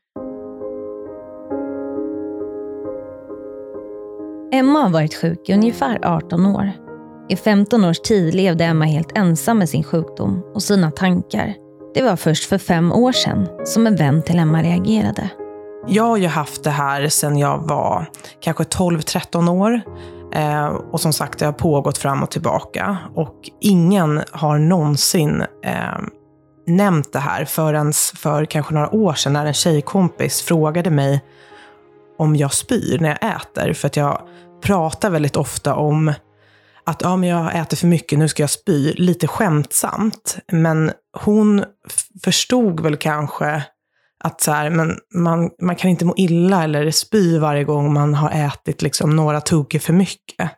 S1: Emma har varit sjuk i ungefär 18 år. I 15 års tid levde Emma helt ensam med sin sjukdom och sina tankar. Det var först för 5 år sedan som en vän till Emma reagerade.
S5: Jag har ju haft det här sedan jag var kanske 12-13 år. Och som sagt, det har pågått fram och tillbaka. Och ingen har någonsin nämnt det här förrän för kanske några år sedan, när en tjejkompis frågade mig om jag spyr när jag äter. För att jag pratar väldigt ofta om att men jag äter för mycket, nu ska jag spy. Lite skämtsamt. Men hon förstod väl kanske att så här, men man kan inte må illa eller spy varje gång man har ätit liksom några tuggor för mycket.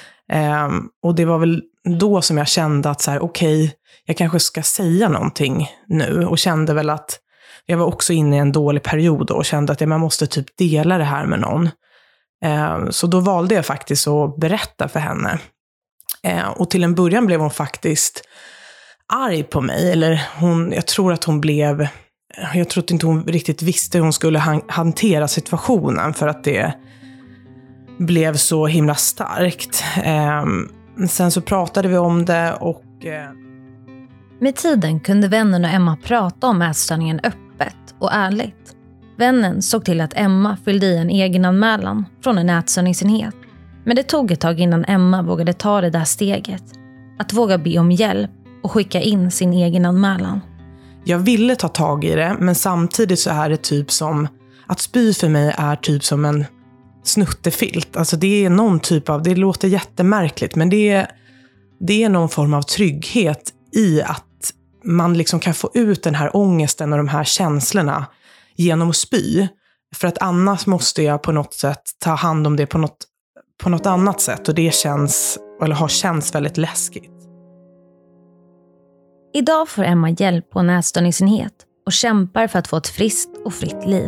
S5: Och det var väl då som jag kände att så här, okej, jag kanske ska säga någonting nu. Och kände väl att jag var också inne i en dålig period och kände att man måste typ dela det här med någon. Så då valde jag faktiskt att berätta för henne. Och till en början blev hon faktiskt arg på mig. Eller jag tror att inte hon riktigt visste hur hon skulle hantera situationen, för att det blev så himla starkt. Sen så pratade vi om det och...
S1: Med tiden kunde vännen och Emma prata om ätstörningen öppet och ärligt. Vännen såg till att Emma fyllde i en egenanmälan från en ätstörningsenhet. Men det tog ett tag innan Emma vågade ta det där steget. Att våga be om hjälp och skicka in sin egenanmälan.
S5: Jag ville ta tag i det, men samtidigt så är det typ som... Att spy för mig är typ som en snuttefilt. Alltså det är någon typ av... Det låter jättemärkligt, men det är någon form av trygghet i att man liksom kan få ut den här ångesten och de här känslorna genom att spy. För att annars måste jag på något sätt ta hand om det på något annat sätt. Och det har känts väldigt läskigt.
S1: Idag får Emma hjälp på en ätstörningsenhet och kämpar för att få ett friskt och fritt liv.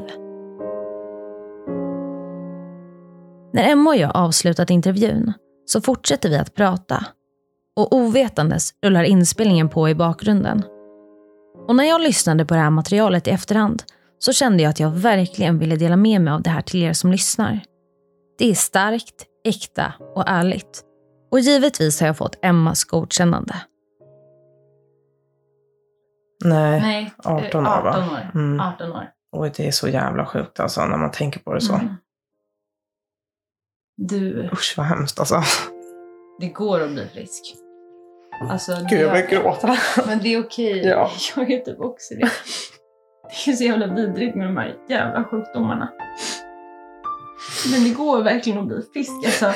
S1: När Emma och jag avslutat intervjun så fortsätter vi att prata. Och ovetandes rullar inspelningen på i bakgrunden. Och när jag lyssnade på det här materialet i efterhand så kände jag att jag verkligen ville dela med mig av det här till er som lyssnar. Det är starkt, äkta och ärligt. Och givetvis har jag fått Emmas godkännande.
S5: Nej, 18 år va?
S1: 18 år.
S5: Mm.
S1: 18 år.
S5: Oj, det är så jävla sjukt alltså, när man tänker på det så. Usch, vad hemskt alltså.
S1: Det går att bli frisk. Alltså,
S5: Gud, jag vill gråta.
S1: Men det är okej.
S5: Ja.
S1: Jag är typ också det. Det är så jävla vidrigt med de här jävla sjukdomarna. Men det går verkligen att bli frisk. Alltså.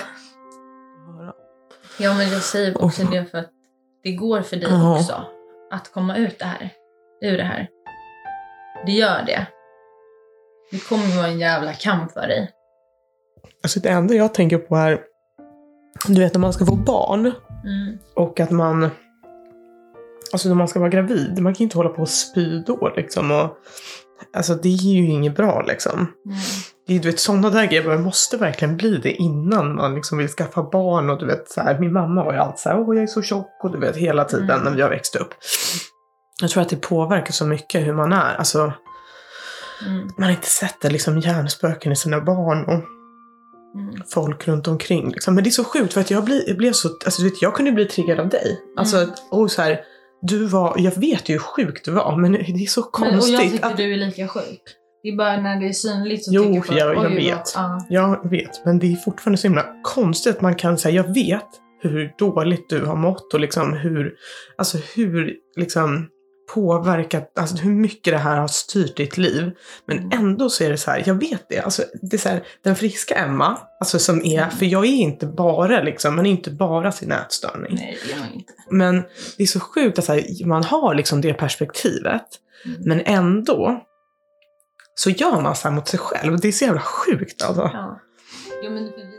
S1: Ja, men jag säger också det för att det går för dig också. Att komma ur det här. Det gör det. Det kommer ju vara en jävla kamp för dig.
S5: Alltså det enda jag tänker på är, du vet när man ska få barn och att man, alltså när man ska vara gravid, man kan inte hålla på och spy då liksom, och alltså det är ju inget bra liksom. Det är, du vet, sådana där grejer, man måste verkligen bli det innan man liksom vill skaffa barn. Och du vet så här, min mamma var ju alltid så här, jag är så tjock, och du vet hela tiden när jag växte upp. Jag tror att det påverkar så mycket hur man är, alltså man har inte sett det liksom, hjärnspöken i sina barn och folk runt omkring liksom. Men det är så sjukt för att jag blev så, alltså du vet, jag kunde bli triggad av dig. Alltså och så här, jag vet ju hur sjukt du var, men det är så konstigt.
S1: Och jag tycker att du är lika sjuk. Det är bara när det är synligt så
S5: tycker
S1: jag
S5: vet. Jag vet, men det är fortfarande så himla konstigt att man kan säga, jag vet hur dåligt du har mått och liksom hur liksom påverkat, alltså hur mycket det här har styrt ditt liv. Men ändå så är det så här, jag vet det. Alltså det är så här, den friska Emma, alltså som är, för jag är inte bara liksom, man är inte bara sin ätstörning.
S1: Nej, det är man inte.
S5: Men det är så sjukt att så här, man har liksom det perspektivet. Men ändå så gör man så här mot sig själv. Det är så jävla sjukt alltså.
S1: Ja. Jo, men för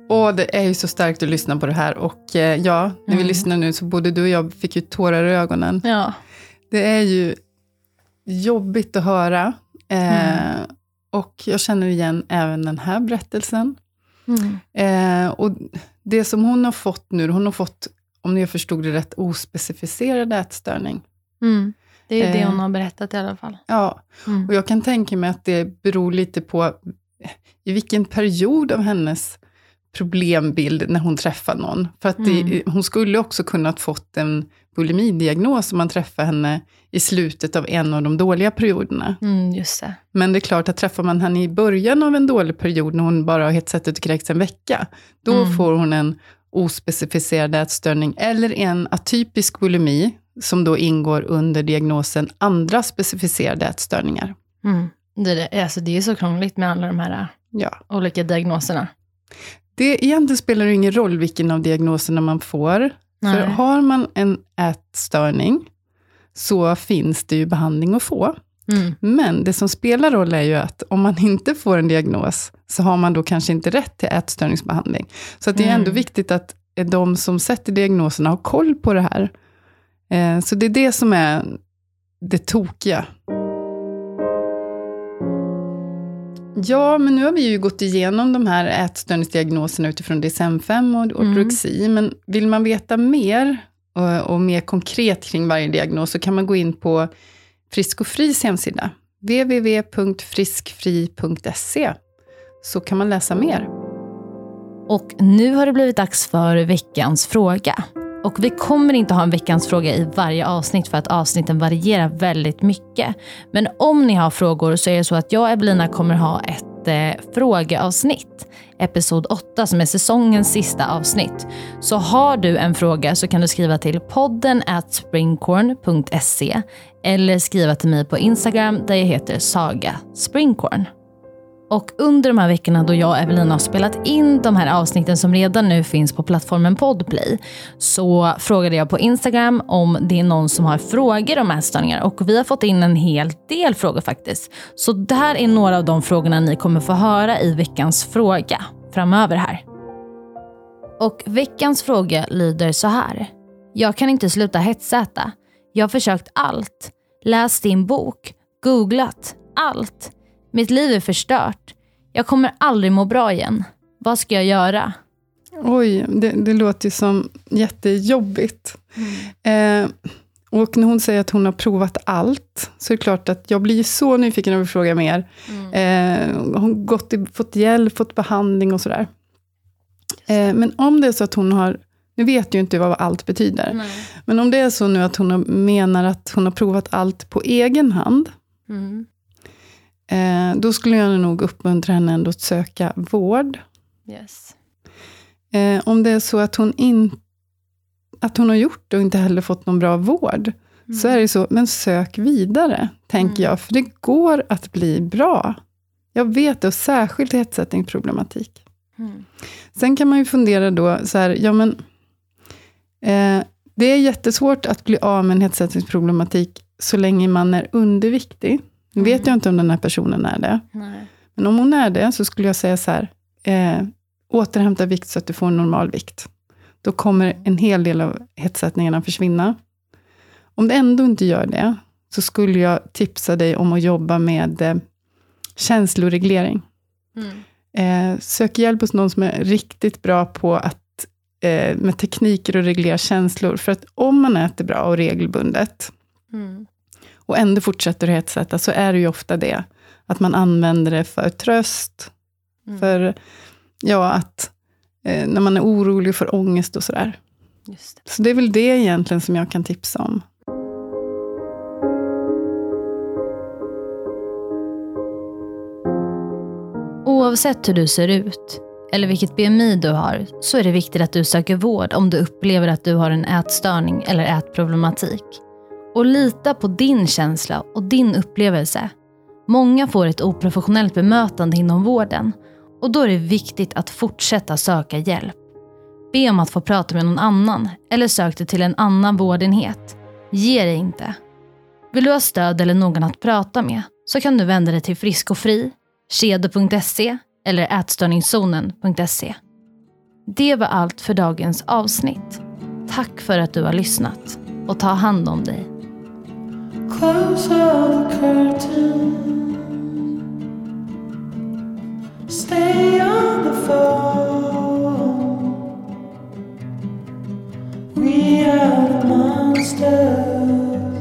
S6: Det är ju så starkt att lyssna på det här. Och när vi lyssnar nu så både du och jag fick ju tårar i ögonen.
S1: Ja.
S6: Det är ju jobbigt att höra. Och jag känner igen även den här berättelsen. Och det som hon har fått nu, hon har fått, om jag förstod det rätt, ospecificerad ätstörning.
S1: Det är det hon har berättat i alla fall.
S6: Ja, och jag kan tänka mig att det beror lite på i vilken period av hennes problembild när hon träffar någon. För att hon skulle också kunnat fått en bulimidiagnos om man träffar henne i slutet av en av de dåliga perioderna.
S1: Just det.
S6: Men det är klart att träffar man henne i början av en dålig period när hon bara har hetsättet och kräkts en vecka, då får hon en ospecificerad ätstörning eller en atypisk bulimi som då ingår under diagnosen andra specificerade ätstörningar.
S1: Det är så krångligt med alla de här olika diagnoserna.
S6: Egentligen spelar det ingen roll vilken av diagnoserna man får. Nej. För har man en ätstörning så finns det ju behandling att få. Men det som spelar roll är ju att om man inte får en diagnos så har man då kanske inte rätt till ätstörningsbehandling. Så att det är ändå viktigt att de som sätter diagnoserna har koll på det här. Så det är det som är det tokiga. Ja, men nu har vi ju gått igenom de här ätstörningsdiagnoserna utifrån DSM-5 och ortorexi. Men vill man veta mer och mer konkret kring varje diagnos så kan man gå in på Frisk och Fris hemsida. www.friskfri.se. Så kan man läsa mer.
S1: Och nu har det blivit dags för veckans fråga. Och vi kommer inte ha en veckans fråga i varje avsnitt för att avsnitten varierar väldigt mycket. Men om ni har frågor så är det så att jag och Evelina kommer ha ett frågeavsnitt. Episod 8 som är säsongens sista avsnitt. Så har du en fråga så kan du skriva till podden@springcorn.se eller skriva till mig på Instagram där jag heter Saga Springcorn. Och under de här veckorna då jag och Evelina har spelat in de här avsnitten som redan nu finns på plattformen Podplay, så frågade jag på Instagram om det är någon som har frågor om ätstörningar, och vi har fått in en hel del frågor faktiskt. Så det här är några av de frågorna ni kommer få höra i veckans fråga framöver här. Och veckans fråga lyder så här: jag kan inte sluta hetsäta. Jag har försökt allt. Läst din bok. Googlat. Allt. Mitt liv är förstört. Jag kommer aldrig må bra igen. Vad ska jag göra?
S6: Oj, det låter ju som jättejobbigt. Och när hon säger att hon har provat allt, så är det klart att jag blir så nyfiken när vi frågar mer. Hon har fått hjälp, fått behandling och sådär. Men om det är så att hon har, nu vet ju inte vad allt betyder. Nej. Men om det är så nu att hon menar att hon har provat allt på egen hand. Då skulle jag nog uppmuntra henne ändå att söka vård.
S1: Yes.
S6: Om det är så att att hon har gjort det och inte heller fått någon bra vård, så är det så, men sök vidare, tänker jag. För det går att bli bra. Jag vet det, och särskilt hetsättningsproblematik. Sen kan man ju fundera då så här, det är jättesvårt att bli av med en hetsättningsproblematik så länge man är underviktig. Nu vet jag inte om den här personen är det. Nej. Men om hon är det så skulle jag säga så här, återhämta vikt så att du får en normal vikt. Då kommer en hel del av hetsättningarna försvinna. Om det ändå inte gör det, så skulle jag tipsa dig om att jobba med känsloreglering. Sök hjälp hos någon som är riktigt bra på att med tekniker att reglera känslor. För att om man äter bra och regelbundet och ändå fortsätter att hetsätta, så är det ju ofta det. Att man använder det för tröst. För att när man är orolig för ångest och sådär. Just det. Så det är väl det egentligen som jag kan tipsa om.
S1: Oavsett hur du ser ut eller vilket BMI du har, så är det viktigt att du söker vård om du upplever att du har en ätstörning eller ätproblematik. Och lita på din känsla och din upplevelse. Många får ett oprofessionellt bemötande inom vården, och då är det viktigt att fortsätta söka hjälp. Be om att få prata med någon annan eller sök dig till en annan vårdenhet. Ge dig inte. Vill du ha stöd eller någon att prata med, så kan du vända dig till Frisk och Fri, Kedo.se eller ätstörningszonen.se. Det var allt för dagens avsnitt. Tack för att du har lyssnat. Och ta hand om dig.
S9: Close all the curtains. Stay on the phone. We are the monsters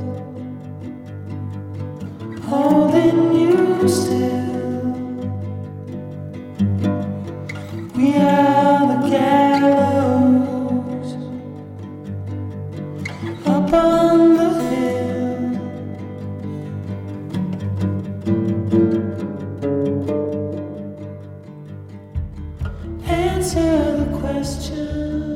S9: holding you still. We are the gallows up on the hill. Answer the question.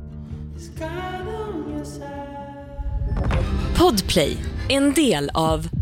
S9: Is God on your side?
S10: Podplay, en del av